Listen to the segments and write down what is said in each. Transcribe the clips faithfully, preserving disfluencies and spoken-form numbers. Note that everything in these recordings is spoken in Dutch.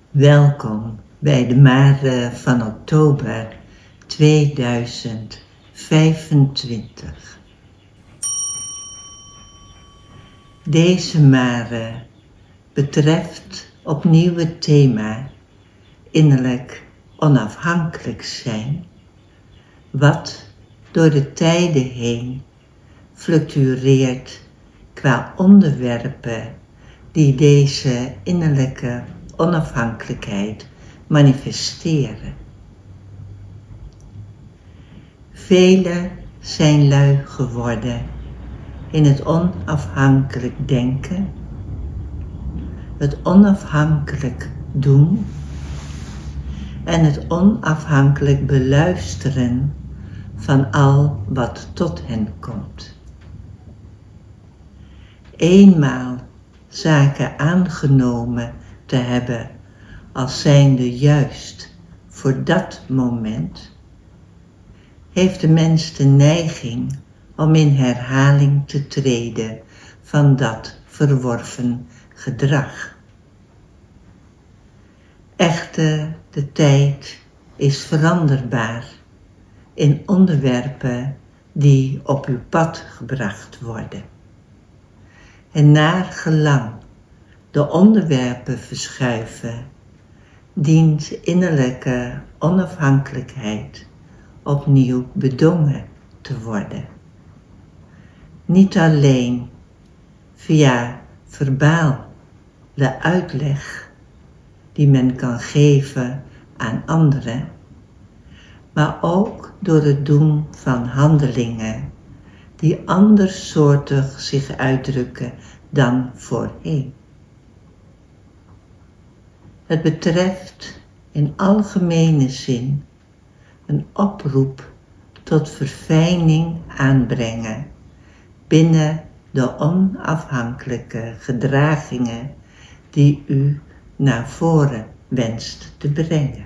Welkom bij de Mare van oktober tweeduizend vijfentwintig. Deze Mare betreft opnieuw het thema innerlijk onafhankelijk zijn, wat door de tijden heen fluctueert qua onderwerpen die deze innerlijke onafhankelijkheid manifesteren. Velen zijn lui geworden in het onafhankelijk denken, het onafhankelijk doen en het onafhankelijk beluisteren van al wat tot hen komt. Eenmaal zaken aangenomen te hebben als zijnde juist voor dat moment, heeft de mens de neiging om in herhaling te treden van dat verworven gedrag. Echter, de tijd is veranderbaar in onderwerpen die op uw pad gebracht worden. En naar gelang de onderwerpen verschuiven, dient innerlijke onafhankelijkheid opnieuw bedongen te worden. Niet alleen via verbaal de uitleg die men kan geven aan anderen, maar ook door het doen van handelingen die andersoortig zich uitdrukken dan voorheen. Het betreft in algemene zin een oproep tot verfijning aanbrengen binnen de onafhankelijke gedragingen die u naar voren wenst te brengen.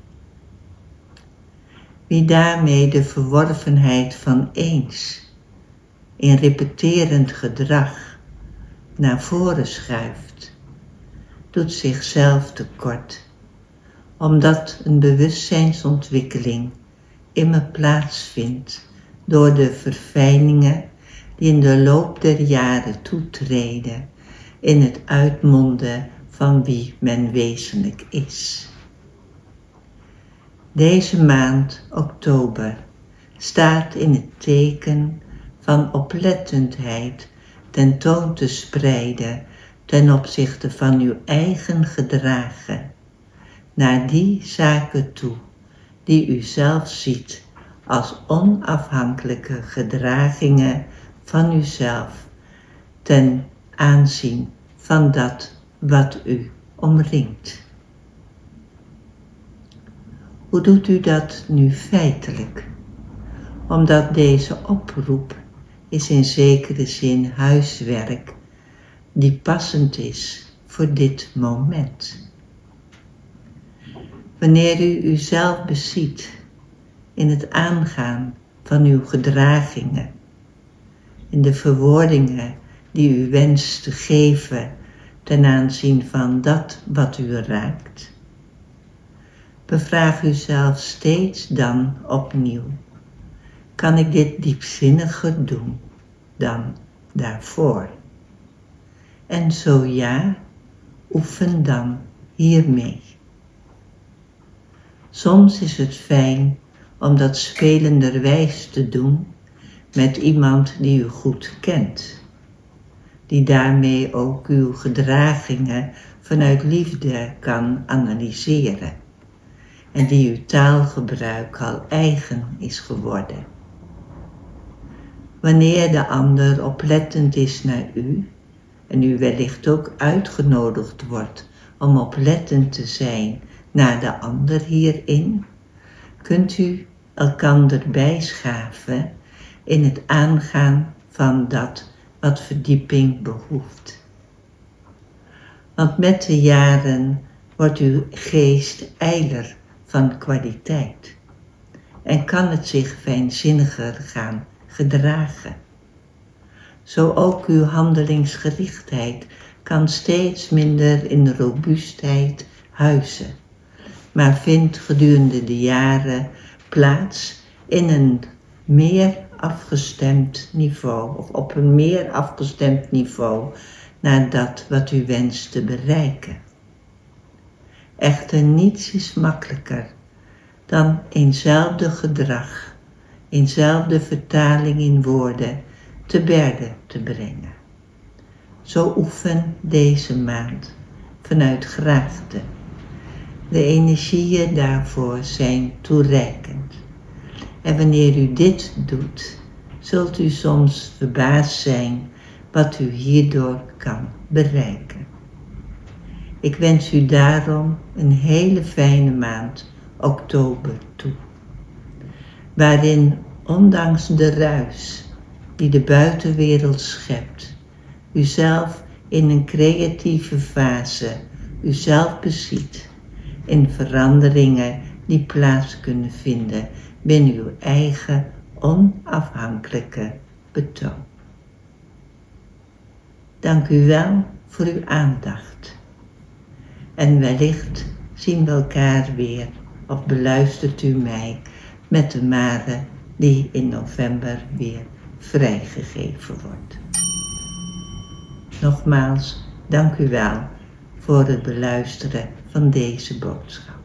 Wie daarmee de verworvenheid van eens in repeterend gedrag naar voren schuift, doet zichzelf tekort, omdat een bewustzijnsontwikkeling immer plaatsvindt door de verfijningen die in de loop der jaren toetreden in het uitmonden van wie men wezenlijk is. Deze maand, oktober, staat in het teken van oplettendheid tentoon te spreiden ten opzichte van uw eigen gedragen, naar die zaken toe die u zelf ziet als onafhankelijke gedragingen van uzelf ten aanzien van dat wat u omringt. Hoe doet u dat nu feitelijk? Omdat deze oproep is in zekere zin huiswerk die passend is voor dit moment. Wanneer u uzelf beziet in het aangaan van uw gedragingen, in de verwoordingen die u wenst te geven ten aanzien van dat wat u raakt, bevraag uzelf steeds dan opnieuw: kan ik dit diepzinniger doen dan daarvoor? En zo ja, oefen dan hiermee. Soms is het fijn om dat spelenderwijs te doen met iemand die u goed kent, die daarmee ook uw gedragingen vanuit liefde kan analyseren en die uw taalgebruik al eigen is geworden. Wanneer de ander oplettend is naar u en u wellicht ook uitgenodigd wordt om oplettend te zijn naar de ander hierin, kunt u elkander bijschaven in het aangaan van dat wat verdieping behoeft. Want met de jaren wordt uw geest ijler van kwaliteit en kan het zich fijnzinniger gaan gedragen. Zo ook uw handelingsgerichtheid kan steeds minder in robuustheid, huizen, maar vindt gedurende de jaren plaats in een meer afgestemd niveau, of op een meer afgestemd niveau naar dat wat u wenst te bereiken. Echter niets is makkelijker dan eenzelfde gedrag, eenzelfde vertaling in woorden te berde te brengen. Zo oefen deze maand vanuit graagte. De energieën daarvoor zijn toereikend. En wanneer u dit doet, zult u soms verbaasd zijn wat u hierdoor kan bereiken. Ik wens u daarom een hele fijne maand oktober toe, waarin ondanks de ruis die de buitenwereld schept, u zelf in een creatieve fase uzelf beziet in veranderingen die plaats kunnen vinden binnen uw eigen onafhankelijke betoon. Dank u wel voor uw aandacht. En wellicht zien we elkaar weer, of beluistert u mij met de mare die in november weer vrijgegeven wordt. Nogmaals, dank u wel voor het beluisteren van deze boodschap.